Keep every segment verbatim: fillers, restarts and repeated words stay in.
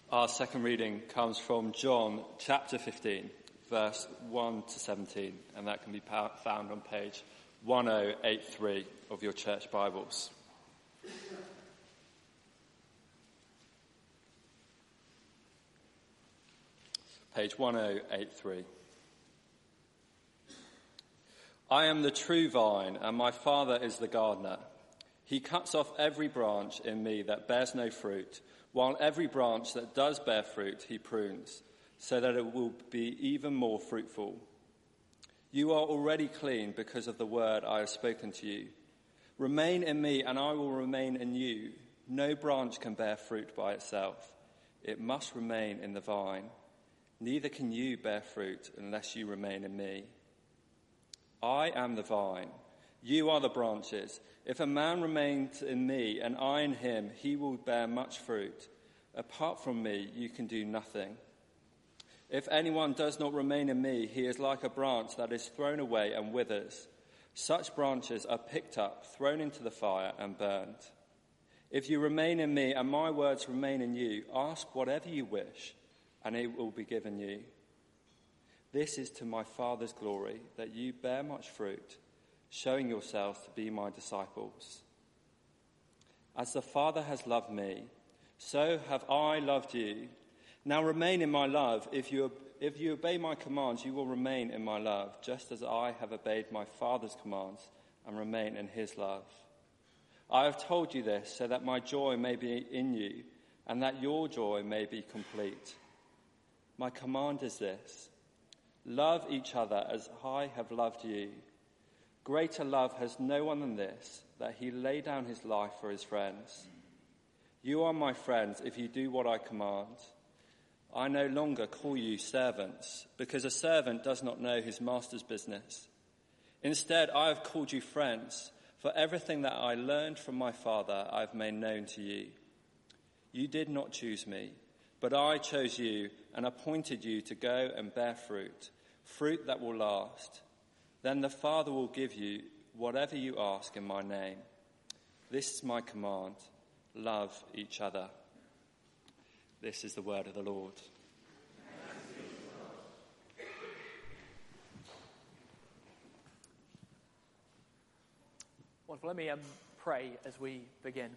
Our second reading comes from John chapter fifteen, verse one to seventeen, and that can be found on page ten eighty-three of your church Bibles. Page ten eighty-three. I am the true vine, and my Father is the gardener. He cuts off every branch in me that bears no fruit, while every branch that does bear fruit he prunes, so that it will be even more fruitful. You are already clean because of the word I have spoken to you. Remain in me, and I will remain in you. No branch can bear fruit by itself. It must remain in the vine. Neither can you bear fruit unless you remain in me. I am the vine. You are the branches. If a man remains in me and I in him, he will bear much fruit. Apart from me, you can do nothing. If anyone does not remain in me, he is like a branch that is thrown away and withers. Such branches are picked up, thrown into the fire, and burned. If you remain in me and my words remain in you, ask whatever you wish, and it will be given you. This is to my Father's glory, that you bear much fruit, showing yourselves to be my disciples. As the Father has loved me, so have I loved you. Now remain in my love. If you, if you obey my commands, you will remain in my love, just as I have obeyed my Father's commands and remain in his love. I have told you this so that my joy may be in you and that your joy may be complete. My command is this: love each other as I have loved you. Greater love has no one than this, that he lay down his life for his friends. You are my friends if you do what I command. I no longer call you servants, because a servant does not know his master's business. Instead, I have called you friends, for everything that I learned from my Father I have made known to you. You did not choose me, but I chose you and appointed you to go and bear fruit, fruit that will last. Then the Father will give you whatever you ask in my name. This is my command: love each other. This is the word of the Lord. Wonderful. Let me um, pray as we begin.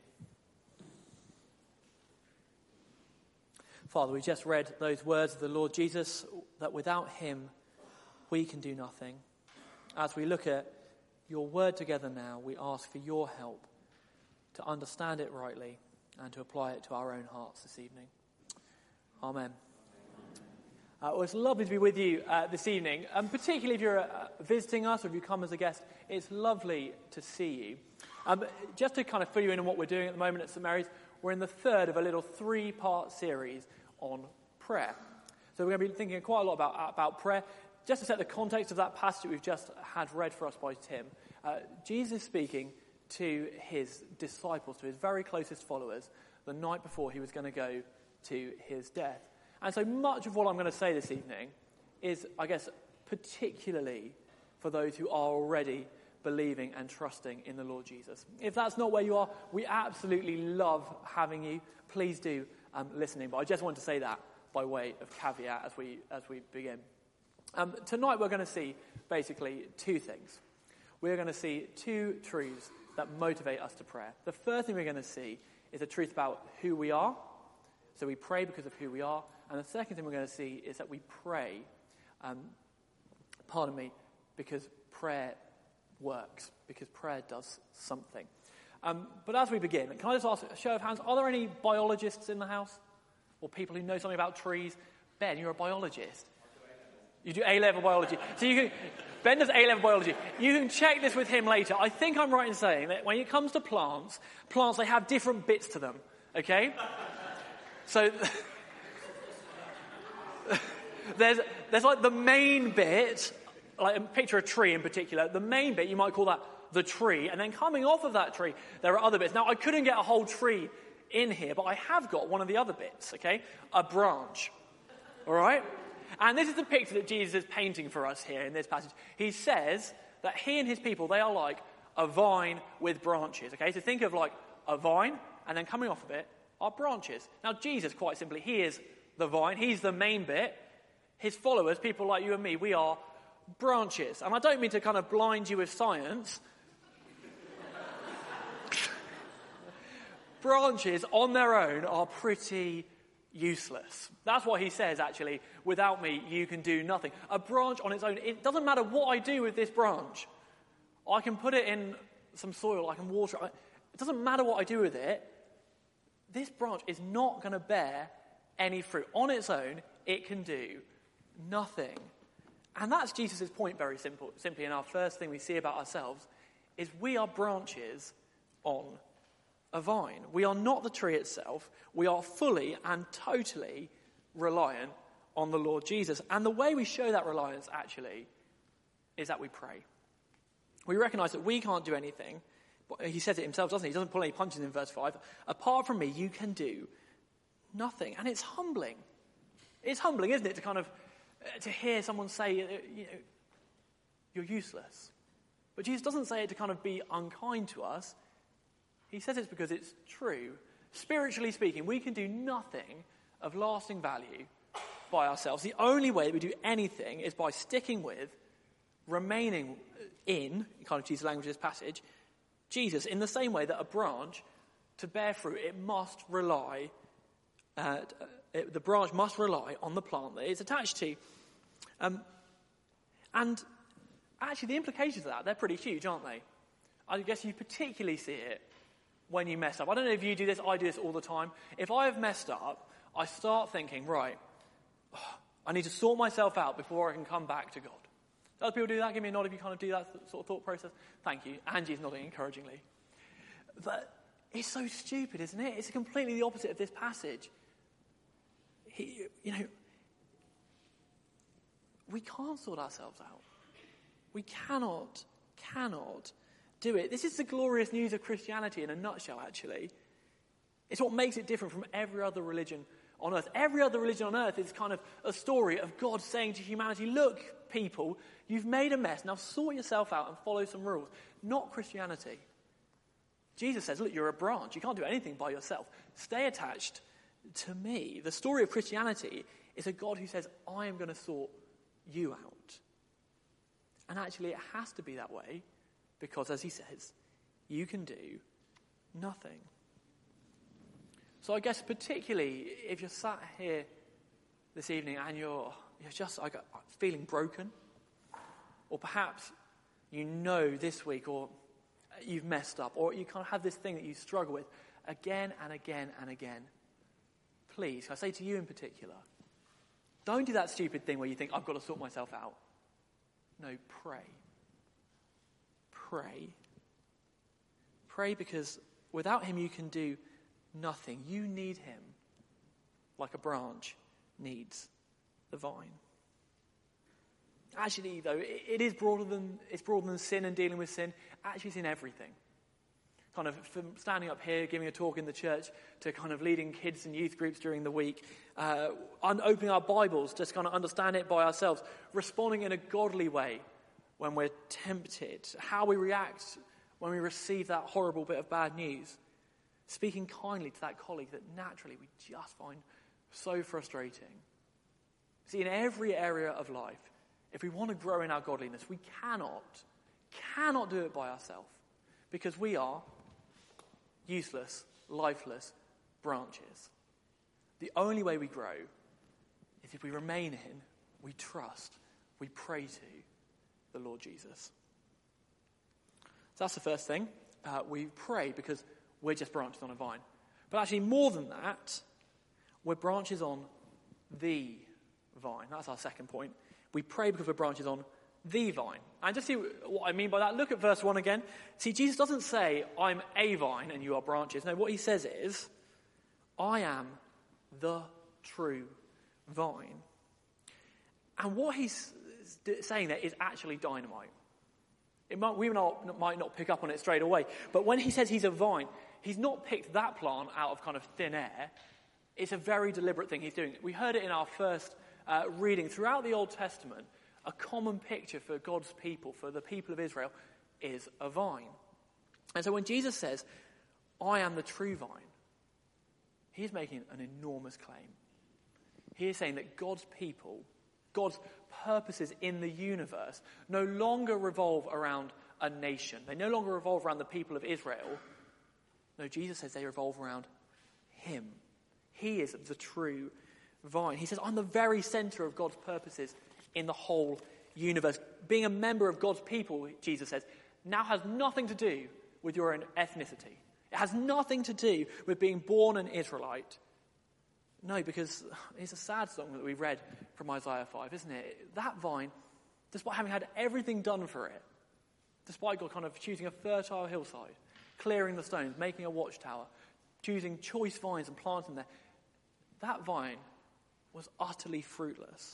Father, we just read those words of the Lord Jesus, that without him we can do nothing. As we look at your word together now, we ask for your help to understand it rightly and to apply it to our own hearts this evening. Amen. Uh, well, it's lovely to be with you uh, this evening, and particularly if you're uh, visiting us or if you come as a guest, it's lovely to see you. Um, just to kind of fill you in on what we're doing at the moment at St Mary's, we're in the third of a little three-part series on prayer. So we're going to be thinking quite a lot about, about prayer. Just to set the context of that passage we've just had read for us by Tim, uh, Jesus is speaking to his disciples, to his very closest followers, the night before he was going to go to his death. And so much of what I'm going to say this evening is, I guess, particularly for those who are already believing and trusting in the Lord Jesus. If that's not where you are, we absolutely love having you. Please do um, listening. But I just want to say that by way of caveat as we as we begin. Um, tonight we're going to see basically two things. We're going to see two truths that motivate us to prayer. The first thing we're going to see is a truth about who we are. So we pray because of who we are. And the second thing we're going to see is that we pray, um, pardon me, because prayer works, because prayer does something. Um, but as we begin, can I just ask a show of hands, are there any biologists in the house? Or people who know something about trees? Ben, you're a biologist. You do A-level biology. So you can, Ben does A-level biology. You can check this with him later. I think I'm right in saying that when it comes to plants, plants, they have different bits to them, okay? So there's there's like the main bit, like picture a tree in particular. The main bit, you might call that the tree, and then coming off of that tree, there are other bits. Now, I couldn't get a whole tree in here, but I have got one of the other bits, okay? A branch, all right? And this is the picture that Jesus is painting for us here in this passage. He says that he and his people, they are like a vine with branches, okay? So think of like a vine, and then coming off of it, are branches. Now, Jesus, quite simply, he is the vine. He's the main bit. His followers, people like you and me, we are branches. And I don't mean to kind of blind you with science. Branches on their own are pretty useless. That's what he says, actually. Without me, you can do nothing. A branch on its own, it doesn't matter what I do with this branch. I can put it in some soil, I can water it. It doesn't matter what I do with it. This branch is not going to bear any fruit. On its own, it can do nothing. And that's Jesus' point, very simple. Simply, in our first thing we see about ourselves, is we are branches on a vine. We are not the tree itself. We are fully and totally reliant on the Lord Jesus. And the way we show that reliance, actually, is that we pray. We recognize that we can't do anything. But he says it himself, doesn't he? He doesn't pull any punches in verse five. Apart from me, you can do nothing. And it's humbling. It's humbling, isn't it, to kind of, uh, to hear someone say, uh, you know, you're useless. But Jesus doesn't say it to kind of be unkind to us. He says it's because it's true. Spiritually speaking, we can do nothing of lasting value by ourselves. The only way that we do anything is by sticking with, remaining in, kind of to use the language of this passage, Jesus, in the same way that a branch, to bear fruit, it must rely, uh, it, the branch must rely on the plant that it's attached to. Um, and actually the implications of that, they're pretty huge, aren't they? I guess you particularly see it when you mess up. I don't know if you do this, I do this all the time. If I have messed up, I start thinking, right, I need to sort myself out before I can come back to God. Do other people do that? Give me a nod if you kind of do that sort of thought process. Thank you. Angie's nodding encouragingly. But it's so stupid, isn't it? It's completely the opposite of this passage. He, you know, we can't sort ourselves out. We cannot, cannot do it. This is the glorious news of Christianity in a nutshell, actually. It's what makes it different from every other religion on earth. Every other religion on earth is kind of a story of God saying to humanity, look, people, you've made a mess. Now sort yourself out and follow some rules. Not Christianity. Jesus says, look, you're a branch. You can't do anything by yourself. Stay attached to me. The story of Christianity is a God who says, I am going to sort you out. And actually it has to be that way because, as he says, you can do nothing. So I guess particularly if you're sat here this evening and you're, you're just like, feeling broken, or perhaps you know this week or you've messed up, or you kind of have this thing that you struggle with again and again and again, please, I say to you in particular, don't do that stupid thing where you think, I've got to sort myself out. No, pray. Pray. Pray because without him you can do nothing. You need him like a branch needs the vine. Actually, though, it, it is broader than it's broader than sin and dealing with sin. Actually, it's in everything. Kind of from standing up here, giving a talk in the church, to kind of leading kids and youth groups during the week, uh, opening our Bibles, just kind of understand it by ourselves, responding in a godly way when we're tempted, how we react when we receive that horrible bit of bad news, speaking kindly to that colleague that naturally we just find so frustrating. See, in every area of life, if we want to grow in our godliness, we cannot, cannot do it by ourselves because we are useless, lifeless branches. The only way we grow is if we remain in, we trust, we pray to the Lord Jesus. So that's the first thing. Uh, we pray because we're just branches on a vine. But actually more than that, we're branches on the vine. That's our second point. We pray because we're branches on the vine. And just see what I mean by that. Look at verse one again. See, Jesus doesn't say, I'm a vine and you are branches. No, what he says is, I am the true vine. And what he's saying there is actually dynamite. It might, we not, might not pick up on it straight away. But when he says he's a vine, he's not picked that plant out of kind of thin air. It's a very deliberate thing he's doing. We heard it in our first uh, reading. Throughout the Old Testament, a common picture for God's people, for the people of Israel, is a vine. And so when Jesus says, I am the true vine, he's making an enormous claim. He is saying that God's people, God's purposes in the universe, no longer revolve around a nation. They no longer revolve around the people of Israel. No, Jesus says they revolve around him. He is the true vine. He says, I'm the very center of God's purposes in the whole universe. Being a member of God's people, Jesus says, now has nothing to do with your own ethnicity. It has nothing to do with being born an Israelite. No, because it's a sad song that we read from Isaiah five, isn't it? That vine, despite having had everything done for it, despite God kind of choosing a fertile hillside, clearing the stones, making a watchtower, choosing choice vines and planting them there, that vine was utterly fruitless.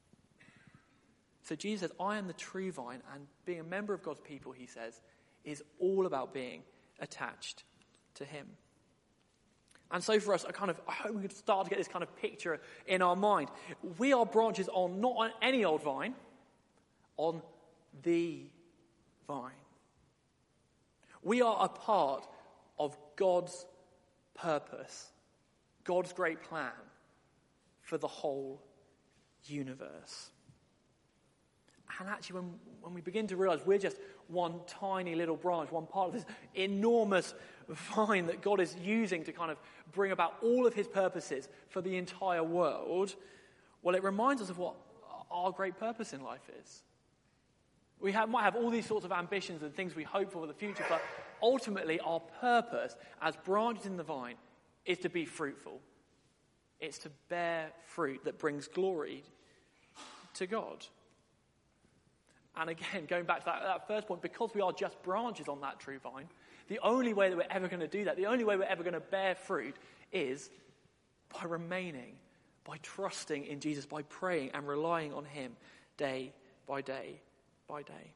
So Jesus says, I am the true vine, and being a member of God's people, he says, is all about being attached to him. And so for us, I kind of I hope we could start to get this kind of picture in our mind. We are branches on not on any old vine, on the vine. We are a part of God's purpose, God's great plan for the whole universe. And actually, when, when we begin to realize we're just one tiny little branch, one part of this enormous vine that God is using to kind of bring about all of his purposes for the entire world, well, it reminds us of what our great purpose in life is. We have, might have all these sorts of ambitions and things we hope for for the future, but ultimately our purpose as branches in the vine is to be fruitful. It's to bear fruit that brings glory to God. And again, going back to that, that first point, because we are just branches on that true vine, the only way that we're ever going to do that, the only way we're ever going to bear fruit is by remaining, by trusting in Jesus, by praying and relying on him day by day by day.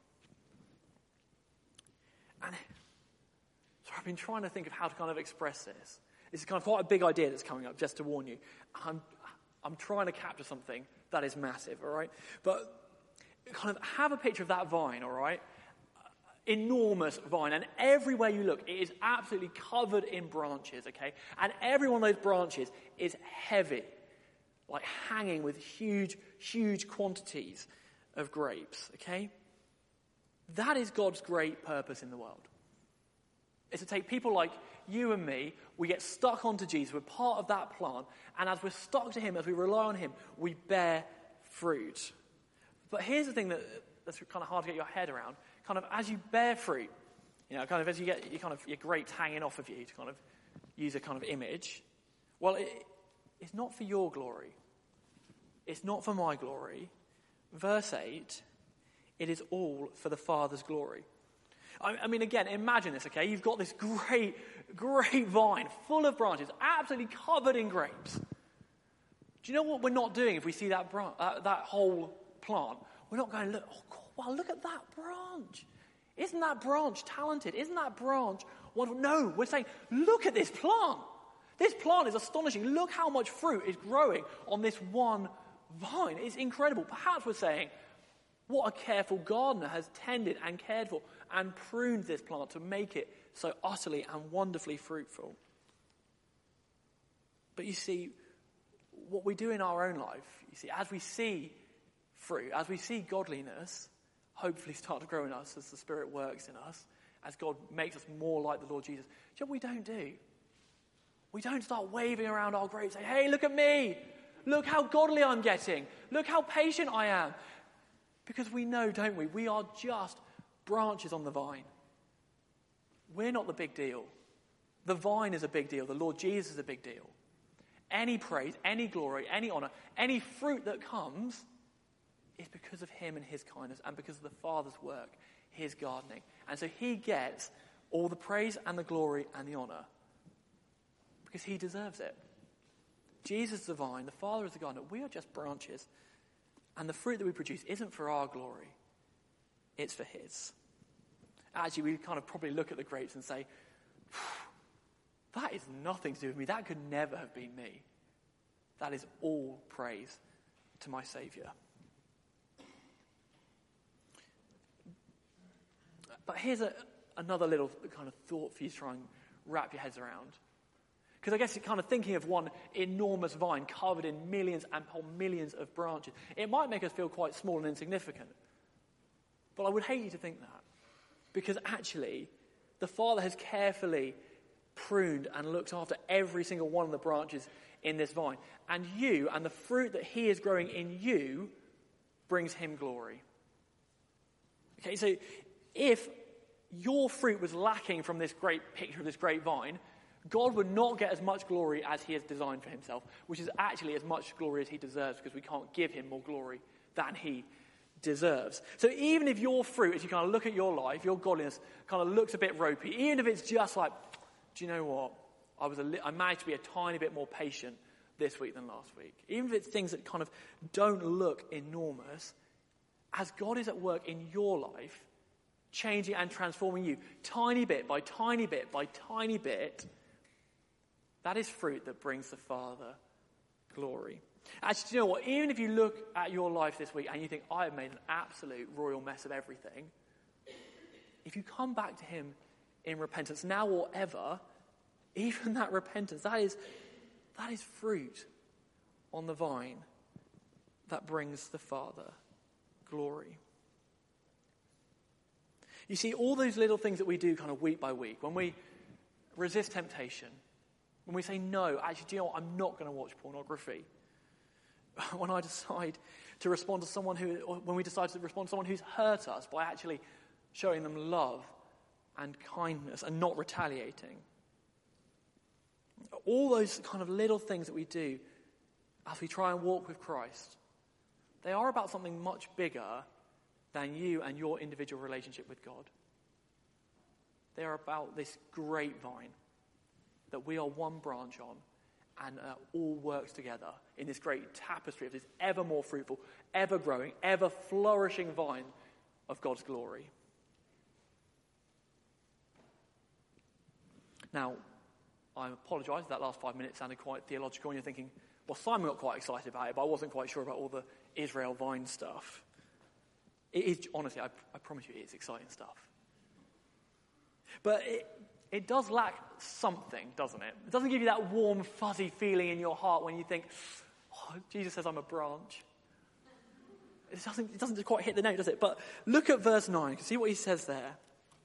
And so I've been trying to think of how to kind of express this. This is kind of quite a big idea that's coming up, just to warn you. I'm, I'm trying to capture something that is massive, all right? But kind of have a picture of that vine, all right? Enormous vine, and everywhere you look, it is absolutely covered in branches, okay? And every one of those branches is heavy, like hanging with huge, huge quantities of grapes, okay? That is God's great purpose in the world. It's to take people like you and me, we get stuck onto Jesus, we're part of that plant, and as we're stuck to him, as we rely on him, we bear fruit. But here's the thing that, that's kind of hard to get your head around. Kind of as you bear fruit, you know, kind of as you get your kind of your grapes hanging off of you, to kind of use a kind of image. Well, it, it's not for your glory. It's not for my glory. Verse eight, it is all for the Father's glory. I, I mean, again, imagine this, okay? You've got this great, great vine full of branches, absolutely covered in grapes. Do you know what we're not doing if we see that bran- uh, that whole plant? We're not going, look, oh God, wow, look at that branch. Isn't that branch talented? Isn't that branch wonderful? No, we're saying, look at this plant. This plant is astonishing. Look how much fruit is growing on this one vine. It's incredible. Perhaps we're saying, what a careful gardener has tended and cared for and pruned this plant to make it so utterly and wonderfully fruitful. But you see, what we do in our own life, you see, as we see fruit, as we see godliness hopefully start to grow in us as the Spirit works in us, as God makes us more like the Lord Jesus, do you know what we don't do? We don't start waving around our grapes saying, hey, look at me. Look how godly I'm getting. Look how patient I am. Because we know, don't we? We are just branches on the vine. We're not the big deal. The vine is a big deal. The Lord Jesus is a big deal. Any praise, any glory, any honor, any fruit that comes is because of him and his kindness and because of the Father's work, his gardening. And so he gets all the praise and the glory and the honor because he deserves it. Jesus is the vine, the Father is the gardener. We are just branches. And the fruit that we produce isn't for our glory. It's for his. Actually, we kind of probably look at the grapes and say, that is nothing to do with me. That could never have been me. That is all praise to my Saviour. But here's a, another little kind of thought for you to try and wrap your heads around. Because I guess you're kind of thinking of one enormous vine covered in millions and millions of branches. It might make us feel quite small and insignificant. But I would hate you to think that. Because actually, the Father has carefully pruned and looked after every single one of the branches in this vine. And you, and the fruit that he is growing in you, brings him glory. Okay, so if your fruit was lacking from this great picture of this great vine, God would not get as much glory as he has designed for himself, which is actually as much glory as he deserves, because we can't give him more glory than he deserves. So even if your fruit, as you kind of look at your life, your godliness kind of looks a bit ropey, even if it's just like, do you know what? I was a li- I managed to be a tiny bit more patient this week than last week. Even if it's things that kind of don't look enormous, as God is at work in your life, changing and transforming you, tiny bit by tiny bit by tiny bit, that is fruit that brings the Father glory. Actually, do you know what? Even if you look at your life this week and you think, I have made an absolute royal mess of everything, if you come back to him in repentance, now or ever, even that repentance, that is, that is fruit on the vine that brings the Father glory. You see, all those little things that we do kind of week by week, when we resist temptation, when we say, no, actually, do you know what? I'm not going to watch pornography. When I decide to respond to someone who, or when we decide to respond to someone who's hurt us by actually showing them love and kindness and not retaliating. All those kind of little things that we do as we try and walk with Christ, they are about something much bigger than you and your individual relationship with God. They are about this great vine that we are one branch on, and uh, all works together in this great tapestry of this ever more fruitful, ever growing, ever flourishing vine of God's glory. Now, I apologise, that last five minutes sounded quite theological, and you're thinking, well, Simon got quite excited about it, but I wasn't quite sure about all the Israel vine stuff. It is, honestly, I, I promise you, it's exciting stuff. But it, it does lack something, doesn't it? It doesn't give you that warm, fuzzy feeling in your heart when you think, oh, Jesus says I'm a branch. It doesn't, it doesn't quite hit the note, does it? But look at verse nine. See what he says there.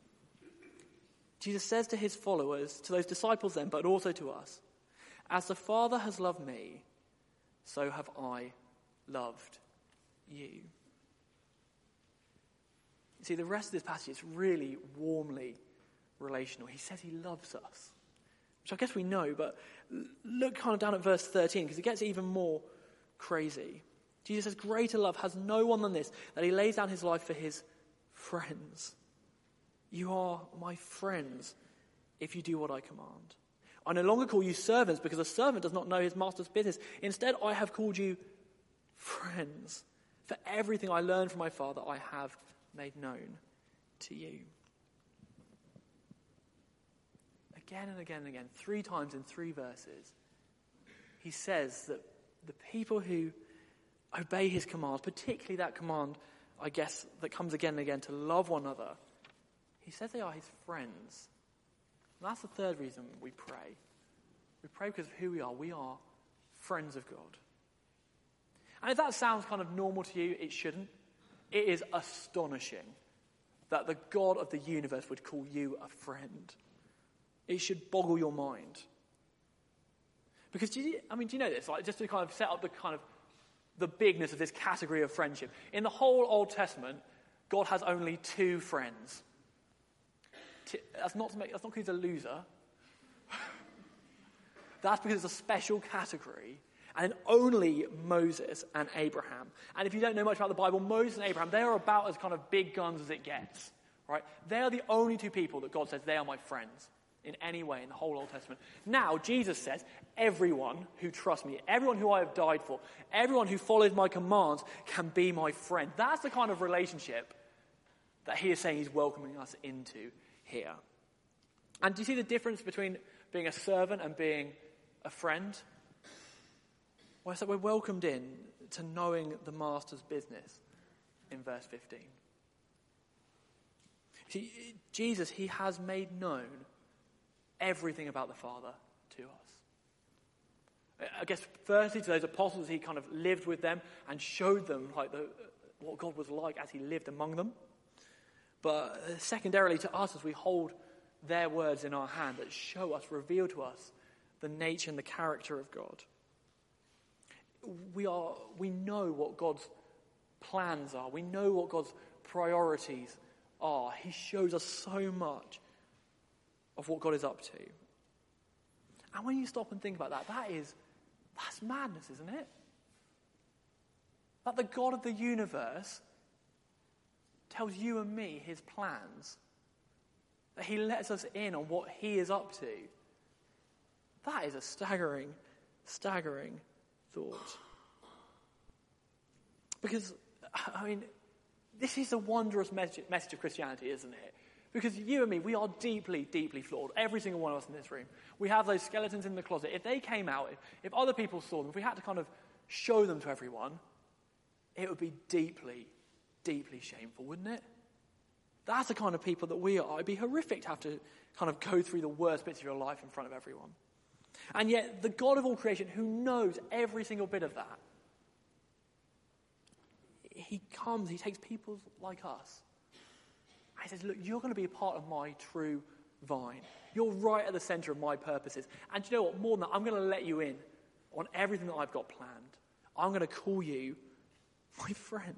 Jesus says to his followers, to those disciples then, but also to us, as the Father has loved me, so have I loved you. See, the rest of this passage is really warmly relational. He says he loves us, which I guess we know, but look kind of down at verse thirteen, because it gets even more crazy. Jesus says, greater love has no one than this, that he lays down his life for his friends. You are my friends if you do what I command. I no longer call you servants, because a servant does not know his master's business. Instead, I have called you friends. For everything I learned from my Father, I have made known to you. Again and again and again, three times in three verses, he says that the people who obey his commands, particularly that command, I guess, that comes again and again to love one another, he says they are his friends. And that's the third reason we pray. We pray because of who we are. We are friends of God. And if that sounds kind of normal to you, it shouldn't. It is astonishing that the God of the universe would call you a friend. It should boggle your mind. Because, do you, I mean, do you know this? Like, just to kind of set up the kind of the bigness of this category of friendship. In the whole Old Testament, God has only two friends. That's not to make, that's not because he's a loser. That's because it's a special category. And only Moses and Abraham. And if you don't know much about the Bible, Moses and Abraham, they are about as kind of big guns as it gets. Right? They are the only two people that God says they are my friends in any way in the whole Old Testament. Now, Jesus says, everyone who trusts me, everyone who I have died for, everyone who follows my commands can be my friend. That's the kind of relationship that he is saying he's welcoming us into here. And do you see the difference between being a servant and being a friend? Well, so we're welcomed in to knowing the master's business in verse fifteen. See, Jesus, he has made known everything about the Father to us. I guess firstly to those apostles, he kind of lived with them and showed them like the, what God was like as he lived among them. But secondarily to us, as we hold their words in our hand that show us, reveal to us the nature and the character of God. We are, we know what God's plans are. We know what God's priorities are. He shows us so much of what God is up to. And when you stop and think about that, that is, that's madness, isn't it? That the God of the universe tells you and me his plans. That he lets us in on what he is up to. That is a staggering, staggering thought. Because, I mean, this is a wondrous message, message of Christianity, isn't it? Because you and me, we are deeply, deeply flawed. Every single one of us in this room. We have those skeletons in the closet. If they came out, if, if other people saw them, if we had to kind of show them to everyone, it would be deeply, deeply shameful, wouldn't it? That's the kind of people that we are. It'd be horrific to have to kind of go through the worst bits of your life in front of everyone. And yet, the God of all creation, who knows every single bit of that, he comes, he takes people like us, and he says, look, you're going to be a part of my true vine. You're right at the center of my purposes. And do you know what? More than that, I'm going to let you in on everything that I've got planned. I'm going to call you my friend.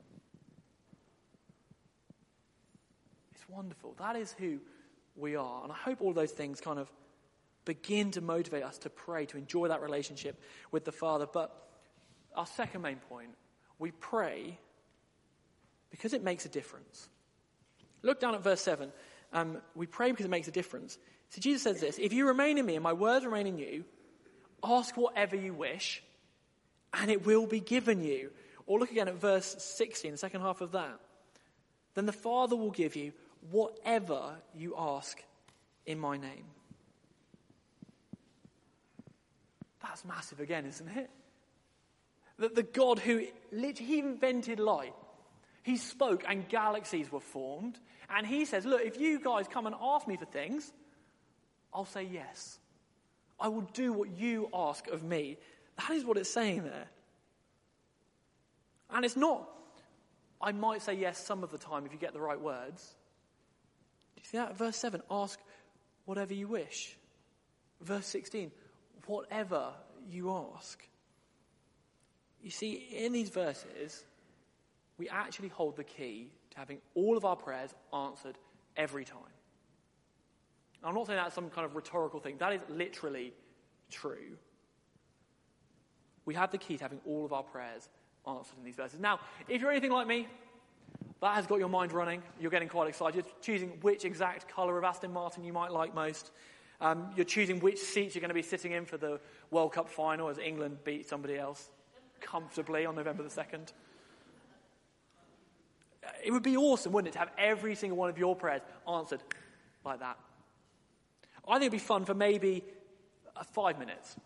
It's wonderful. That is who we are. And I hope all those things kind of begin to motivate us to pray, to enjoy that relationship with the Father. But our second main point, we pray because it makes a difference. Look down at verse seven. Um, we pray because it makes a difference. So Jesus says this, if you remain in me and my words remain in you, ask whatever you wish and it will be given you. Or look again at verse sixteen, the second half of that. Then the Father will give you whatever you ask in my name. That's massive again, isn't it? That the God who literally he invented light, he spoke and galaxies were formed. And he says, look, if you guys come and ask me for things, I'll say yes. I will do what you ask of me. That is what it's saying there. And it's not, I might say yes some of the time if you get the right words. Do you see that? Verse seven, ask whatever you wish. Verse sixteen, whatever you ask. You see, in these verses, we actually hold the key to having all of our prayers answered every time. I'm not saying that's some kind of rhetorical thing. That is literally true. We have the key to having all of our prayers answered in these verses. Now, if you're anything like me, that has got your mind running. You're getting quite excited. You're choosing which exact colour of Aston Martin you might like most. Um, you're choosing which seats you're going to be sitting in for the World Cup final as England beat somebody else comfortably on November the second. It would be awesome, wouldn't it, to have every single one of your prayers answered like that. I think it'd be fun for maybe uh, five minutes.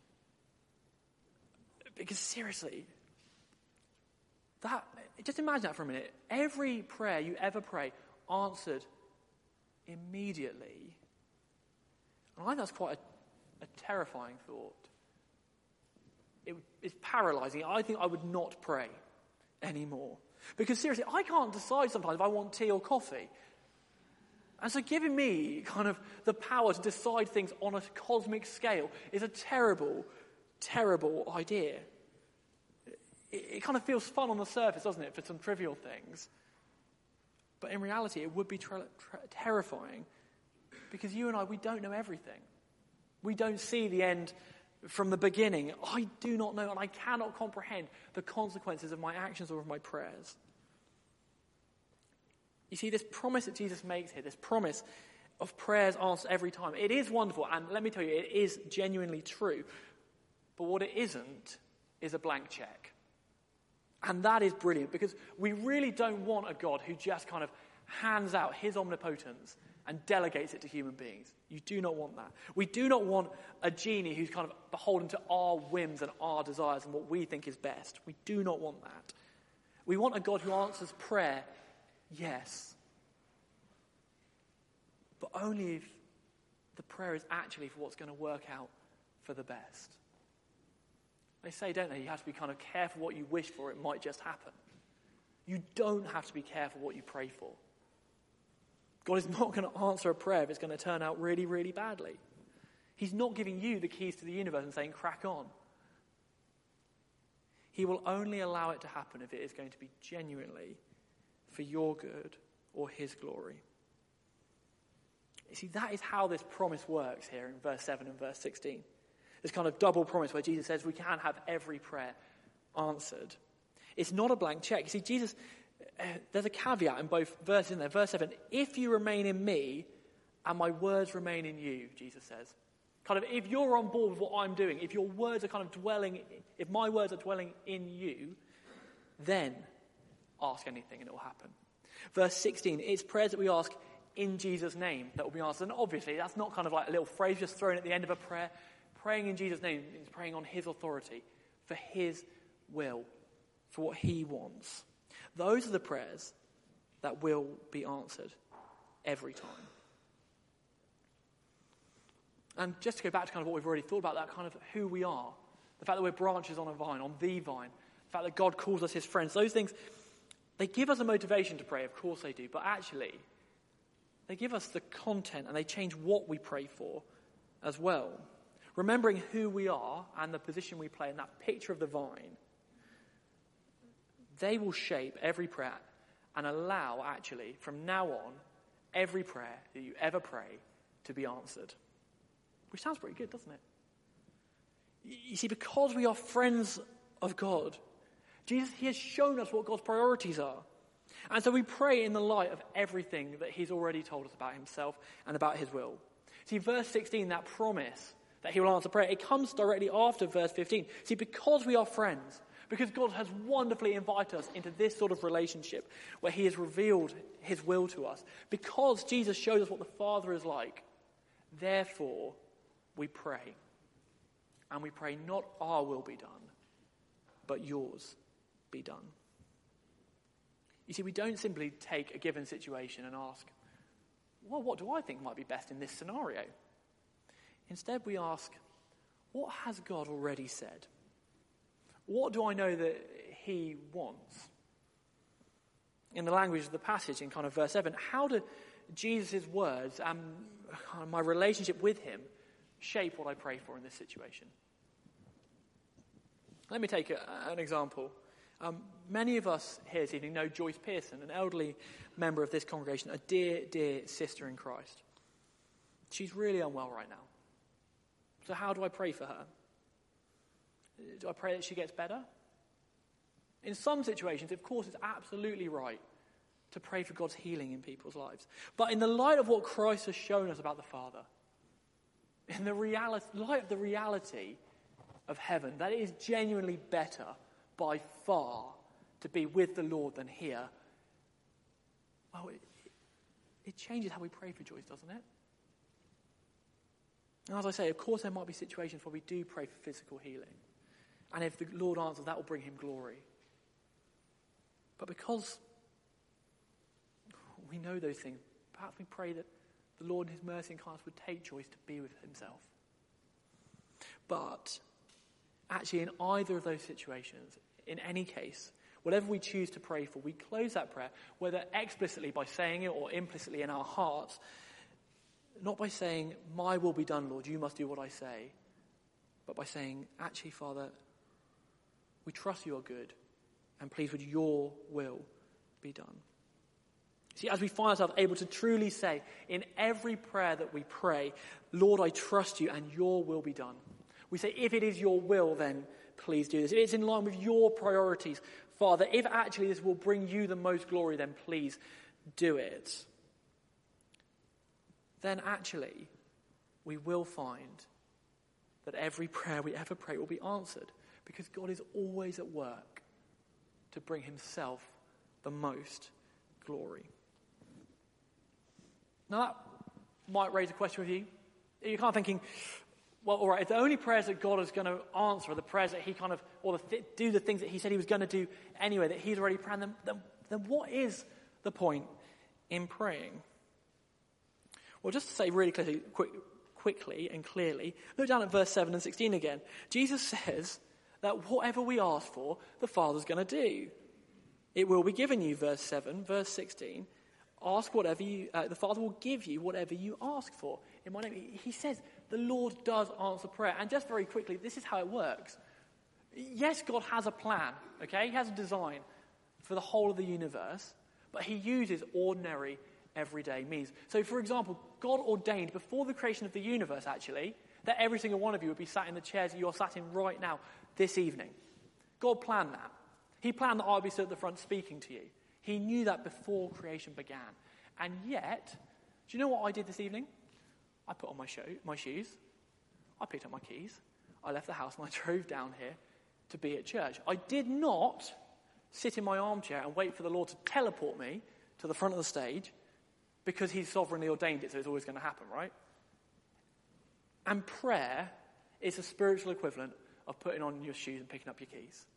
Because seriously, that just imagine that for a minute. Every prayer you ever pray answered immediately. And I think that's quite a, a terrifying thought. It, it's paralyzing. I think I would not pray anymore. Because seriously, I can't decide sometimes if I want tea or coffee. And so giving me kind of the power to decide things on a cosmic scale is a terrible, terrible idea. It, it kind of feels fun on the surface, doesn't it, for some trivial things. But in reality, it would be ter- ter- terrifying because you and I, we don't know everything. We don't see the end from the beginning. I do not know and I cannot comprehend the consequences of my actions or of my prayers. You see, this promise that Jesus makes here, this promise of prayers answered every time, it is wonderful, and let me tell you, it is genuinely true. But what it isn't is a blank check. And that is brilliant, because we really don't want a God who just kind of hands out his omnipotence and delegates it to human beings. You do not want that. We do not want a genie who's kind of beholden to our whims and our desires and what we think is best. We do not want that. We want a God who answers prayer, yes, but only if the prayer is actually for what's going to work out for the best. They say, don't they, you have to be kind of careful what you wish for, it might just happen. You don't have to be careful what you pray for. God is not going to answer a prayer if it's going to turn out really, really badly. He's not giving you the keys to the universe and saying, crack on. He will only allow it to happen if it is going to be genuinely for your good or his glory. You see, that is how this promise works here in verse seven and verse sixteen. This kind of double promise where Jesus says we can have every prayer answered. It's not a blank check. You see, Jesus, uh, there's a caveat in both verses in there. Verse seven, if you remain in me and my words remain in you, Jesus says. Kind of, if you're on board with what I'm doing, if your words are kind of dwelling, if my words are dwelling in you, then ask anything and it will happen. Verse sixteen, it's prayers that we ask in Jesus' name that will be answered. And obviously, that's not kind of like a little phrase just thrown at the end of a prayer. Praying in Jesus' name is praying on his authority, for his will, for what he wants. Those are the prayers that will be answered every time. And just to go back to kind of what we've already thought about, that kind of who we are, the fact that we're branches on a vine, on the vine, the fact that God calls us his friends, those things, they give us a motivation to pray, of course they do, but actually, they give us the content and they change what we pray for as well. Remembering who we are and the position we play in that picture of the vine, they will shape every prayer and allow, actually, from now on, every prayer that you ever pray to be answered. Which sounds pretty good, doesn't it? You see, because we are friends of God, Jesus, he has shown us what God's priorities are. And so we pray in the light of everything that he's already told us about himself and about his will. See, verse sixteen, that promise that he will answer prayer, it comes directly after verse fifteen. See, because we are friends, because God has wonderfully invited us into this sort of relationship where he has revealed his will to us, because Jesus shows us what the Father is like, therefore we pray. And we pray not our will be done, but yours be done. You see, we don't simply take a given situation and ask, well, what do I think might be best in this scenario? Instead, we ask, what has God already said? What do I know that he wants? In the language of the passage in kind of verse seven, how do Jesus' words and my relationship with him shape what I pray for in this situation? Let me take a, an example. Um, many of us here this evening know Joyce Pearson, an elderly member of this congregation, a dear, dear sister in Christ. She's really unwell right now. So how do I pray for her? Do I pray that she gets better? In some situations, of course, it's absolutely right to pray for God's healing in people's lives. But in the light of what Christ has shown us about the Father, in the reality, light of the reality of heaven, that it is genuinely better by far to be with the Lord than here, well, it, it changes how we pray for Joyce, doesn't it? And as I say, of course there might be situations where we do pray for physical healing. And if the Lord answers, that will bring him glory. But because we know those things, perhaps we pray that the Lord in his mercy and kindness would take Joyce to be with himself. But actually, in either of those situations, in any case, whatever we choose to pray for, we close that prayer, whether explicitly by saying it or implicitly in our hearts, not by saying, my will be done, Lord, you must do what I say, but by saying, actually, Father, we trust you are good, and please would your will be done. See, as we find ourselves able to truly say in every prayer that we pray, Lord, I trust you and your will be done. We say, if it is your will, then please do this. If it's in line with your priorities, Father, if actually this will bring you the most glory, then please do it. Then actually, we will find that every prayer we ever pray will be answered, because God is always at work to bring himself the most glory. Now that might raise a question with you. You're kind of thinking, well, all right, if the only prayers that God is going to answer are the prayers that he kind of, or the th- do the things that he said he was going to do anyway, that he's already planned them, then, then what is the point in praying? Well, just to say really clearly, quick, quickly and clearly, look down at verse seven and sixteen again. Jesus says that whatever we ask for, the Father's going to do. It will be given you, verse seven, verse sixteen. Ask whatever you, uh, the Father will give you whatever you ask for. In my name, he says the Lord does answer prayer. And just very quickly, this is how it works. Yes, God has a plan, okay? He has a design for the whole of the universe, but he uses ordinary, everyday means. So, for example, God ordained before the creation of the universe, actually, that every single one of you would be sat in the chairs that you're sat in right now, this evening. God planned that. He planned that I would be stood at the front speaking to you. He knew that before creation began. And yet, do you know what I did this evening? I put on my, show, my shoes, I picked up my keys, I left the house and I drove down here to be at church. I did not sit in my armchair and wait for the Lord to teleport me to the front of the stage because he's sovereignly ordained it, so it's always going to happen, right? And prayer is a spiritual equivalent of putting on your shoes and picking up your keys.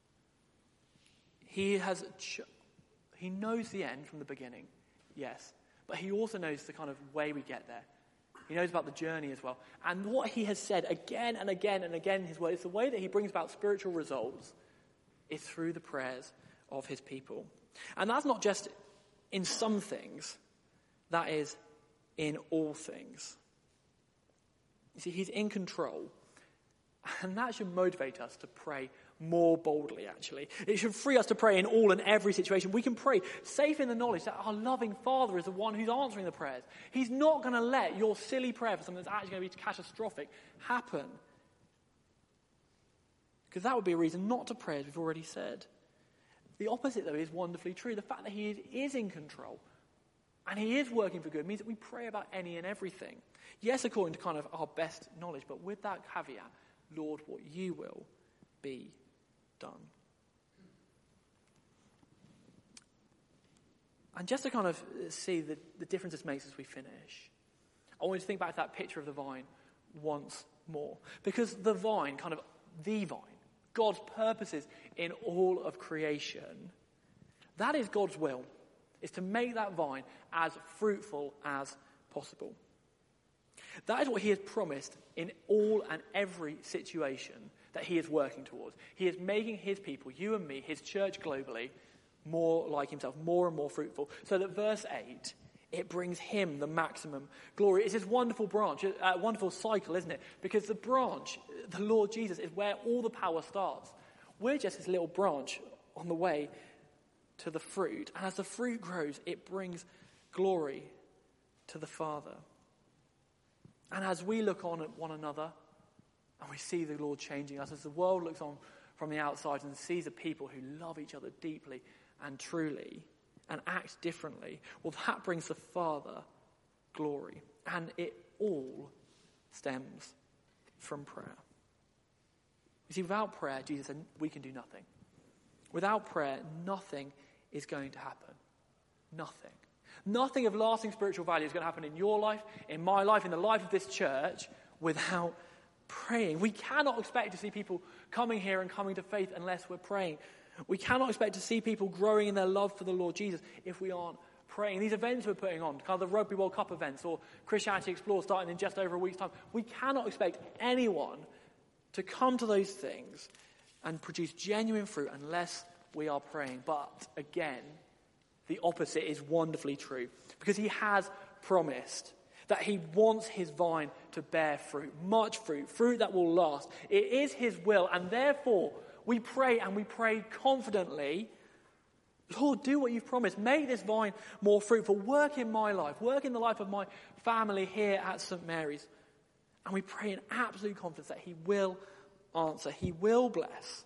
He has, ch- he knows the end from the beginning, yes, but he also knows the kind of way we get there. He knows about the journey as well. And what he has said again and again and again in his word is the way that he brings about spiritual results is through the prayers of his people. And that's not just in some things, that is in all things. You see, he's in control. And that should motivate us to pray more boldly, actually. It should free us to pray in all and every situation. We can pray safe in the knowledge that our loving Father is the one who's answering the prayers. He's not going to let your silly prayer for something that's actually going to be catastrophic happen. Because that would be a reason not to pray, as we've already said. The opposite, though, is wonderfully true. The fact that he is, is in control and he is working for good means that we pray about any and everything. Yes, according to kind of our best knowledge, but with that caveat, Lord, what you will be done. And just to kind of see the, the difference this makes as we finish, I want you to think back to that picture of the vine once more. Because the vine, kind of the vine, God's purposes in all of creation, that is God's will, is to make that vine as fruitful as possible. That is what he has promised in all and every situation that he is working towards. He is making his people, you and me, his church globally, more like himself, more and more fruitful. So that verse eight, it brings him the maximum glory. It's this wonderful branch, uh, wonderful cycle, isn't it? Because the branch, the Lord Jesus, is where all the power starts. We're just this little branch on the way to the fruit. And as the fruit grows, it brings glory to the Father. And as we look on at one another and we see the Lord changing us, as the world looks on from the outside and sees a people who love each other deeply and truly and act differently, well, that brings the Father glory. And it all stems from prayer. You see, without prayer, Jesus said, we can do nothing. Without prayer, nothing is going to happen. Nothing. Nothing of lasting spiritual value is going to happen in your life, in my life, in the life of this church without praying. We cannot expect to see people coming here and coming to faith unless we're praying. We cannot expect to see people growing in their love for the Lord Jesus if we aren't praying. These events we're putting on, kind of the Rugby World Cup events or Christianity Explored starting in just over a week's time, we cannot expect anyone to come to those things and produce genuine fruit unless we are praying. But again, the opposite is wonderfully true, because he has promised that he wants his vine to bear fruit, much fruit, fruit that will last. It is his will, and therefore we pray, and we pray confidently, Lord, do what you've promised. Make this vine more fruitful. Work in my life. Work in the life of my family here at Saint Mary's. And we pray in absolute confidence that he will answer. He will bless.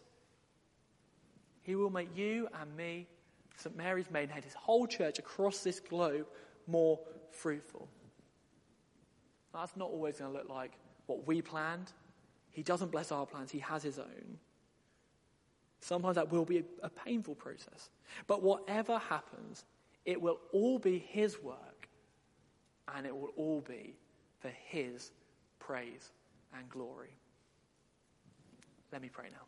He will make you and me, Saint Mary's Maidenhead, his whole church across this globe, more fruitful. That's not always going to look like what we planned. He doesn't bless our plans. He has his own. Sometimes that will be a, a painful process. But whatever happens, it will all be his work, and it will all be for his praise and glory. Let me pray now.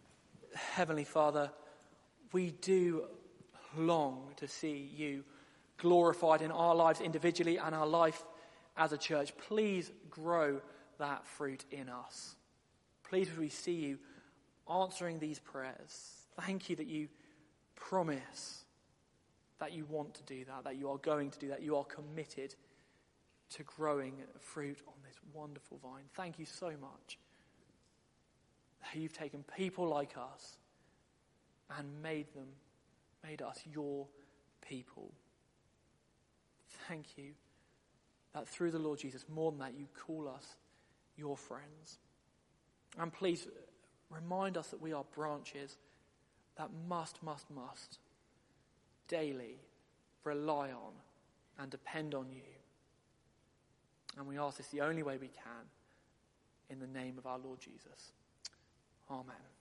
Heavenly Father, we do long to see you glorified in our lives individually and our life as a church. Please grow that fruit in us. Please, as we see you answering these prayers, thank you that you promise that you want to do that, that you are going to do that, you are committed to growing fruit on this wonderful vine. Thank you so much that you've taken people like us and made them, made us your people. Thank you that through the Lord Jesus, more than that, you call us your friends. And please remind us that we are branches that must, must, must daily rely on and depend on you. And we ask this the only way we can, in the name of our Lord Jesus. Amen.